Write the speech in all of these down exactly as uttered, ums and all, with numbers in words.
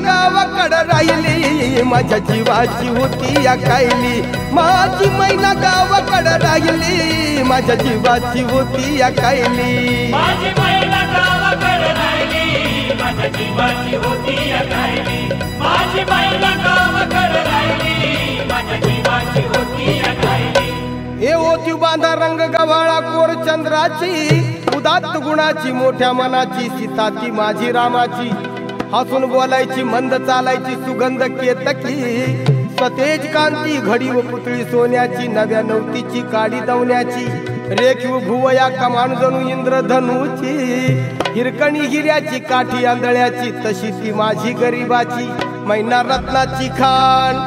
गावाकडे राहिली माझ्या जीवाची होती या कायली माझी मैना गावाकडे राहिली माझ्या जीवाची होती या कायली माझी मैना गावाकडे राहिली माझ्या जीवाची होती या कायली माझी मैना गावाकडे राहिली माझ्या जीवाची होती या कायली ए ओती बांधा रंग गव्हाळा कोर चंद्राची उदात्त गुणाची मोठ्या मनाची सीता ती माझी रामाची हसून बोलायची मंद चालायची सुगंध केतकी सतेज कांती घडी व पुतळी सोन्याची नव्या नवतीची काडी दवण्याची रेखीव भुवया कमान जणू इंद्रधनुची हिरकणी हिऱ्याची काठी आंधळ्याची तशी ती माझी गरीबाची मैना रत्नाची खाण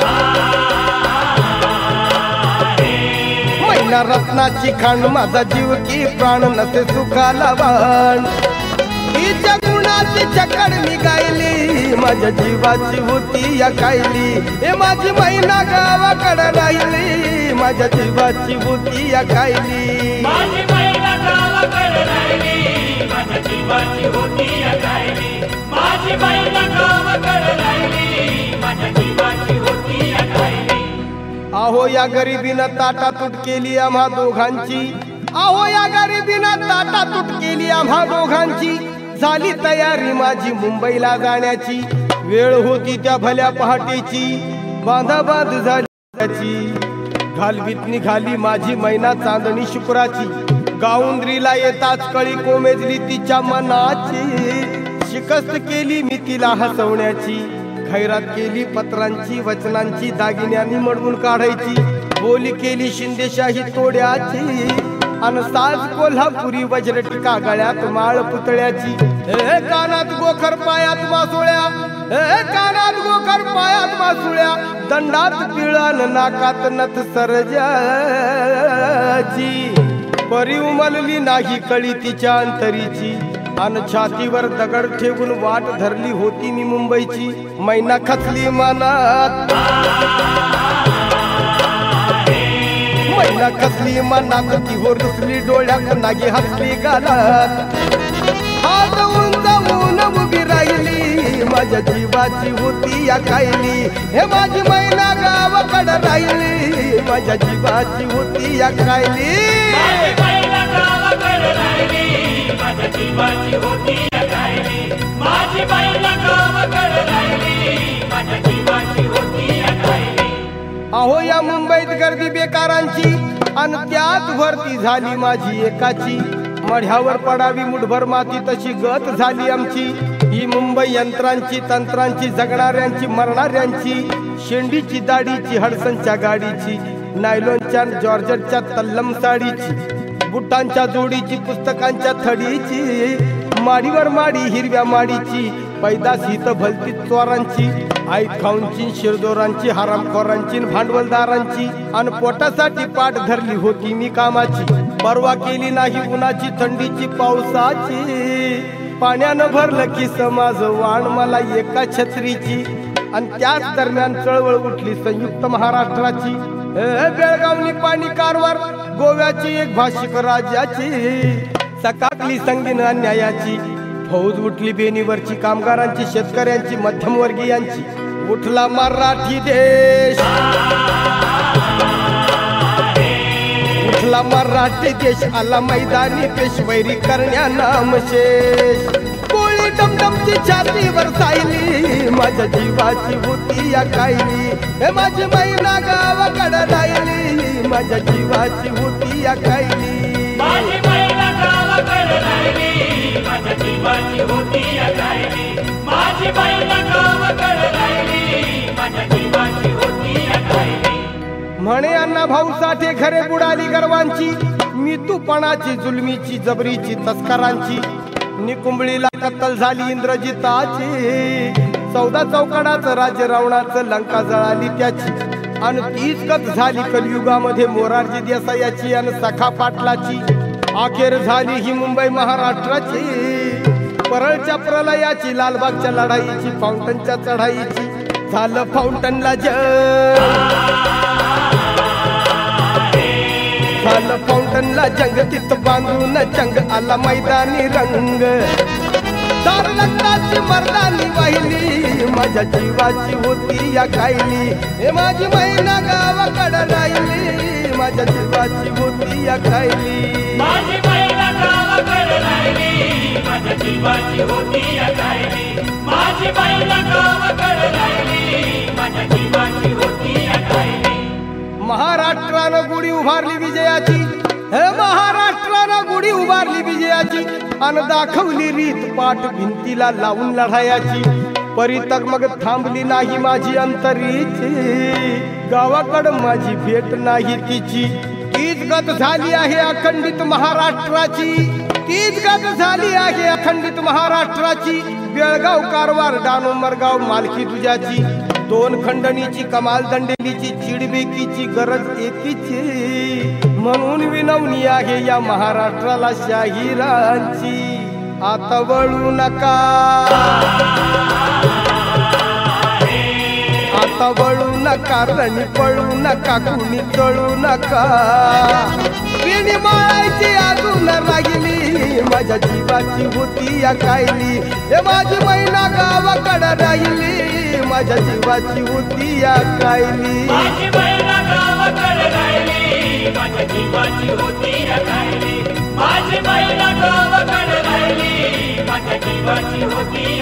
मैना रत्नाची खाण माझा जीव की प्राण नसे सुखाला वाण तिच्या गुणाची चकड मी गायली माझ्या जीवाची होती या कायली हे माझी मैना गावाकडे राहिली माझ्या जीवाची होती या कायली माझी मैना गावाकडे राहिली माझ्या जीवाची होती या कायली माझी मैना गावाकडे राहिली माझ्या जीवाची होती या कायली अहो या गरिबीनं ताटा तुट केली आम्हा दोघांची अहो या गरिबीनं ताटा तुट केली आम्हा दोघांची झाली तयारी माझी मुंबईला जाण्याची वेळ होती त्या भल्या पहाटेची बांधा बांध झाली त्याची घालवीत निघाली माझी मैना चांदणी शुक्राची गाऊंद्रीला येताच कळी कोमेजली तिच्या मनाची शिकस्त केली मी तिला हसवण्याची खैरात केली पत्रांची वचनांची दागिन्यांनी मडवून काढायची बोली केली शिंदेशाही तोड्याची अन साज कोल्हापुरी वज्रटिका गळ्यात माळ पुतळ्याची हे कानात गोखर पायात मासुळ्या हे कानात गोखर पायात मासुळ्या दंडात पिळान नाकात नथ सरजाची परी उमलली नाही कळी तिच्या अंतरीची अन छातीवर दगड ठेवून वाट धरली होती मी मुंबईची मैना खचली मनात मैना खचली मनात ती हो रुसली डोळ्यात नागी हसली गालात हात उंचावून उभी राहिली माझ्या जीवाची होती या कायली हे माझी मैना गावाकडे राहिली माझ्या जीवाची होती या कायली माझी मैना गावाकडे राहिली माझ्या जीवाची होती या कायली माझी मैना गावाकडे राहिली माझ्या जीवाची होती या कायली अहो या मुंबईत गर्दी बेकारांची अन त्यात भरती झाली माझी एकाची मढ्यावर पडावी मुठभर माती तशी गत झाली आमची ही मुंबई यंत्रांची तंत्रांची जगणाऱ्यांची मरणाऱ्यांची शेंडीची दाढीची हडसनच्या गाडीची नायलॉनच्या जॉर्जटच्या तल्लम साडीची बुटांच्या जोडीची पुस्तकांच्या थडीची माडीवर माडी हिरव्या माडीची पैदास हित भलती चोरांची आईत खाऊंची शिरदोरांची हरामखोरांची भांडवलदारांची अन पोटासाठी पाठ धरली होती मी कामाची परवा केली नाही उन्हाची थंडीची पावसाची पाण्यानं भरलं की समाज वाण मला एका छत्रीची आणि त्याच दरम्यान चळवळ उठली संयुक्त महाराष्ट्राची बेळगावनी पाणी कारवार गोव्याची एक भाषिक राजाची सकाकली संगीन अन्यायाची फौज उठली बेनीवरची कामगारांची शेतकऱ्यांची मध्यमवर्गीयांची उठला मराठी देश उठला मराठी देश आला मैदानी पेशवैरी करण्या नामशेष कोळी डमडमची छातीवर सायली माझ्या जीवाची होती या कायली हे माझी मैना गावाकडे राहिली माझ्या जीवाची होती या कायली माझी मैना गावाकडे राहिली माझ्या जीवाची होती या कायली माझी मैना गावाकडे राहिली माझ्या जीवाची होती या कायली म्हणे अण्णा भाऊ साठे खरे बुडाली गर्वांची मी तूपणाची जुलमीची जबरीची तस्करांची निकुंबळीला कत्तल झाली इंद्रजिताची चौदा चौकडाचं राज्य रावणाचं लंका जळाली त्याची आणि तीच गत झाली कलियुगामध्ये मोरारजी देसायाची आणि सखा पाटलाची अखेर झाली ही मुंबई महाराष्ट्राची परळच्या प्रलयाची लालबागच्या लढाईची फाउंटनच्या चढाईची झालं फाउंटनला जंग झालं फाउंटनला जंग तिथं बांधून जंग आला मैदानी रंग दार रक्ताची मर्दानी वाहिली माझ्या जीवाची होती या कायली हे माझी महिना गावाकडे राहिली माझ्या जीवाची होती या कायली माझी महिला गावाकडे राहिली माझ्या जीवाची होती या कायली माझी महिला गावाकडे राहिली माझ्या जीवाची होती या कायली महाराष्ट्रानं गुढी उभारली विजयाची हे महाराष्ट्रानं गुढी उभारली विजयाची अन दाखवली रीत पाठ भिंतीला लावून लढायाची परितक मग थांबली नाही माझी अंतरीची गावाकडं माझी भेट नाही तिची तीच गत झाली आहे अखंडित महाराष्ट्राची तीच गत झाली आहे अखंडित महाराष्ट्राची बेळगाव कारवार डानो मरगाव मालकी तुझ्याची दोन खंडणीची कमाल दंडेलीची चिडबेकीची गरज एकीची म्हणून विनवणी आहे या महाराष्ट्राला शाहिरांची आता वळू नका आता वळू नका रणी पळू नका कुणी चळू नका विणी माळायची अजून राहिली माझ्या जीवाची होती या कायली हे माझी महिना गावाकडे राहिली माझ्या जीवाची होती या कायली माझी महिला गावाकडे राहिली माझ्या जीवाची होती या कायली माझी महिला गावाकडे राहिली माझ्या जीवाची होती